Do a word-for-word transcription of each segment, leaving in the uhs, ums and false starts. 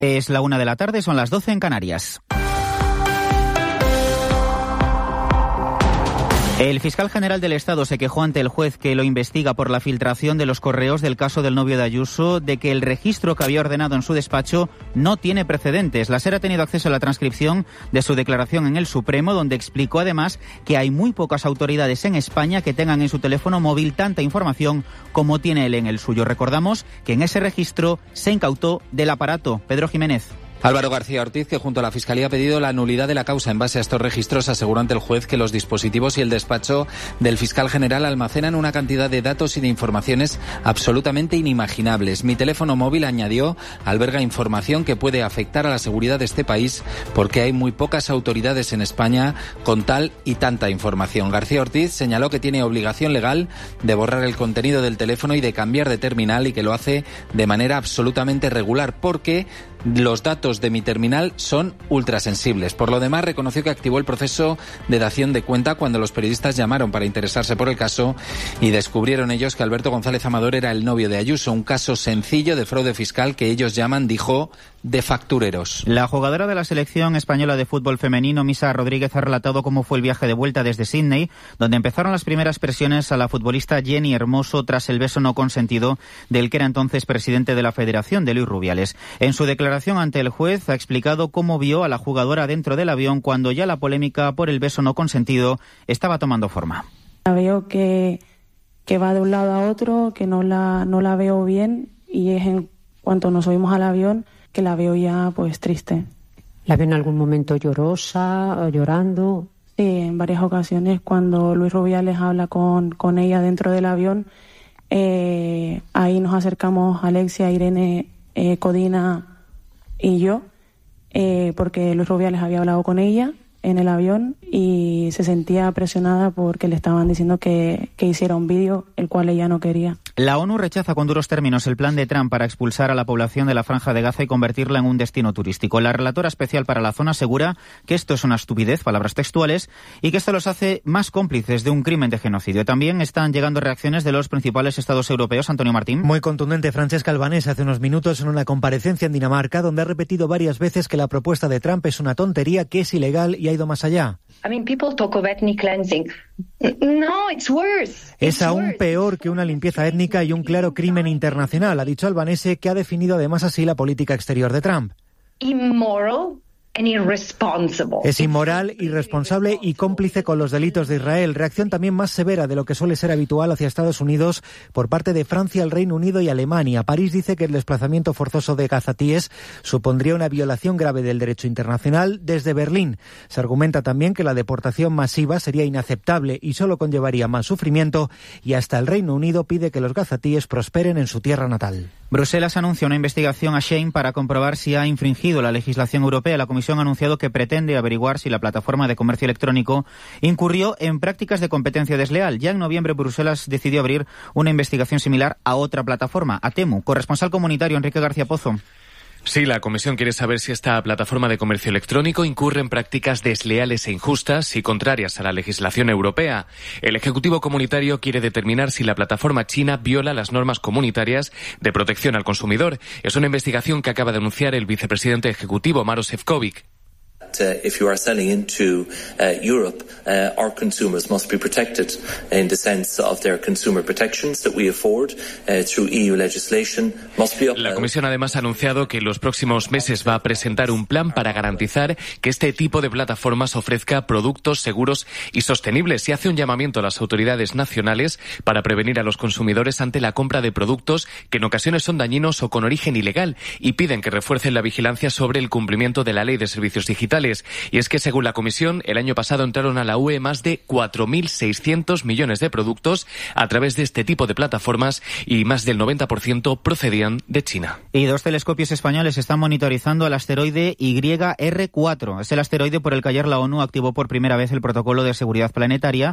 Es la una de la tarde, son las doce en Canarias. El fiscal general del Estado se quejó ante el juez que lo investiga por la filtración de los correos del caso del novio de Ayuso de que el registro que había ordenado en su despacho no tiene precedentes. La SER ha tenido acceso a la transcripción de su declaración en el Supremo, donde explicó además que hay muy pocas autoridades en España que tengan en su teléfono móvil tanta información como tiene él en el suyo. Recordamos que en ese registro se incautó del aparato. Pedro Jiménez. Álvaro García Ortiz, que junto a la Fiscalía ha pedido la nulidad de la causa en base a estos registros, aseguró ante el juez que los dispositivos y el despacho del fiscal general almacenan una cantidad de datos y de informaciones absolutamente inimaginables. Mi teléfono móvil, añadió, alberga información que puede afectar a la seguridad de este país porque hay muy pocas autoridades en España con tal y tanta información. García Ortiz señaló que tiene obligación legal de borrar el contenido del teléfono y de cambiar de terminal y que lo hace de manera absolutamente regular porque los datos de mi terminal son ultrasensibles. Por lo demás, reconoció que activó el proceso de dación de cuenta cuando los periodistas llamaron para interesarse por el caso y descubrieron ellos que Alberto González Amador era el novio de Ayuso, un caso sencillo de fraude fiscal que ellos llaman, dijo, de factureros. La jugadora de la selección española de fútbol femenino, Misa Rodríguez, ha relatado cómo fue el viaje de vuelta desde Sydney, donde empezaron las primeras presiones a la futbolista Jenny Hermoso tras el beso no consentido del que era entonces presidente de la Federación, de Luis Rubiales. En su declaración ante el juez ha explicado cómo vio a la jugadora dentro del avión cuando ya la polémica por el beso no consentido estaba tomando forma. La veo que, que va de un lado a otro, que no la, no la veo bien, y es en cuanto nos subimos al avión que la veo ya pues triste. ¿La veo en algún momento llorosa, llorando? Sí, en varias ocasiones cuando Luis Rubiales habla con, con ella dentro del avión, eh, ahí nos acercamos Alexia, Irene, eh, Codina y yo, eh, porque Luis Rubiales había hablado con ella en el avión y se sentía presionada porque le estaban diciendo que, que hiciera un vídeo, el cual ella no quería. La ONU rechaza con duros términos el plan de Trump para expulsar a la población de la Franja de Gaza y convertirla en un destino turístico. La relatora especial para la zona asegura que esto es una estupidez, palabras textuales, y que esto los hace más cómplices de un crimen de genocidio. También están llegando reacciones de los principales estados europeos. Antonio Martín. Muy contundente Francesca Albanese hace unos minutos en una comparecencia en Dinamarca, donde ha repetido varias veces que la propuesta de Trump es una tontería, que es ilegal y ha ido más allá. I mean, people talk of ethnic cleansing. No, it's worse. Es aún peor que una limpieza étnica y un claro crimen internacional, ha dicho Albanese, que ha definido además así la política exterior de Trump. Immoral and irresponsible. Es inmoral, irresponsable y cómplice con los delitos de Israel. Reacción también más severa de lo que suele ser habitual hacia Estados Unidos por parte de Francia, el Reino Unido y Alemania. París dice que el desplazamiento forzoso de gazatíes supondría una violación grave del derecho internacional. Desde Berlín se argumenta también que la deportación masiva sería inaceptable y solo conllevaría más sufrimiento, y hasta el Reino Unido pide que los gazatíes prosperen en su tierra natal. Bruselas anuncia una investigación a Shein para comprobar si ha infringido la legislación europea. La Comisión ha anunciado que pretende averiguar si la plataforma de comercio electrónico incurrió en prácticas de competencia desleal. Ya en noviembre Bruselas decidió abrir una investigación similar a otra plataforma, a Temu. Corresponsal comunitario Enrique García Pozo. Sí, la Comisión quiere saber si esta plataforma de comercio electrónico incurre en prácticas desleales e injustas y contrarias a la legislación europea. El Ejecutivo Comunitario quiere determinar si la plataforma china viola las normas comunitarias de protección al consumidor. Es una investigación que acaba de anunciar el vicepresidente ejecutivo, Maroš Šefčovič. Uh, if you are selling into uh, Europe, uh, our consumers must be protected in the sense of their consumer protections that we afford uh, through E U legislation must be upheld. La Comisión además ha anunciado que en los próximos meses va a presentar un plan para garantizar que este tipo de plataformas ofrezca productos seguros y sostenibles y hace un llamamiento a las autoridades nacionales para prevenir a los consumidores ante la compra de productos que en ocasiones son dañinos o con origen ilegal y piden que refuercen la vigilancia sobre el cumplimiento de la Ley de Servicios Digitales. Y es que, según la Comisión, el año pasado entraron a la U E más de cuatro mil seiscientos millones de productos a través de este tipo de plataformas y más del noventa por ciento procedían de China. Y dos telescopios españoles están monitorizando al asteroide Y R cuatro. Es el asteroide por el que ayer la ONU activó por primera vez el protocolo de seguridad planetaria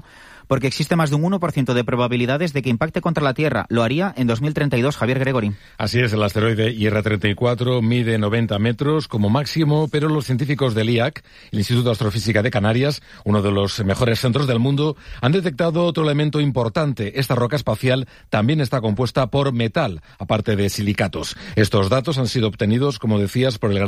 porque existe más de un uno por ciento de probabilidades de que impacte contra la Tierra. Lo haría en dos mil treinta y dos. Javier Gregory. Así es, el asteroide I R treinta y cuatro mide noventa metros como máximo, pero los científicos del I A C, el Instituto de Astrofísica de Canarias, uno de los mejores centros del mundo, han detectado otro elemento importante. Esta roca espacial también está compuesta por metal, aparte de silicatos. Estos datos han sido obtenidos, como decías, por el gran